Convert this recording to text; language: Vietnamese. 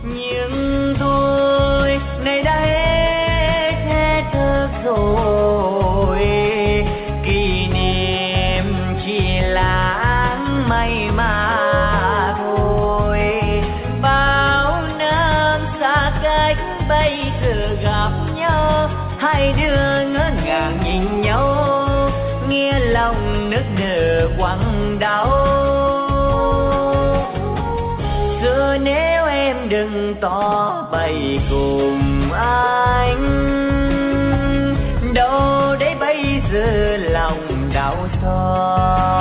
Nhưng tôi nay đã hết thức rồi, kỷ niệm chỉ là may mà thôi. Bao năm xa cách bây giờ gặp nhau, hai đứa ngỡ ngàng nhìn nhau, nghe lòng nức nở quặn đau. Giờ nếu em đừng tỏ bày cùng anh, đâu đấy bây giờ lòng đau xót.